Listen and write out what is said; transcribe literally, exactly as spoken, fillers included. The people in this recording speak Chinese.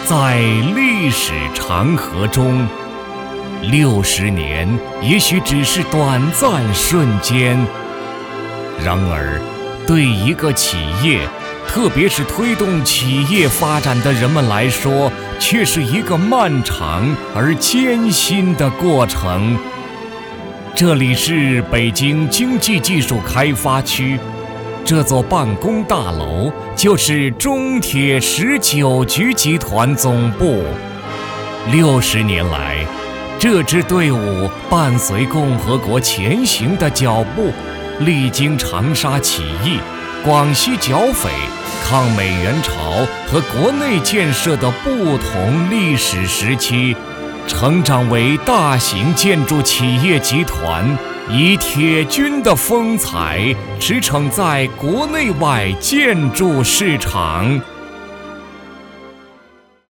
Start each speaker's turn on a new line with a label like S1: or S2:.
S1: 在历史长河中，六十年也许只是短暂瞬间，然而对一个企业，特别是推动企业发展的人们来说，却是一个漫长而艰辛的过程。这里是北京经济技术开发区，这座办公大楼就是中铁十九局集团总部。六十年来，这支队伍伴随共和国前行的脚步，历经长沙起义、广西剿匪、抗美援朝和国内建设的不同历史时期，成长为大型建筑企业集团，以铁军的风采驰骋在国内外建筑市场。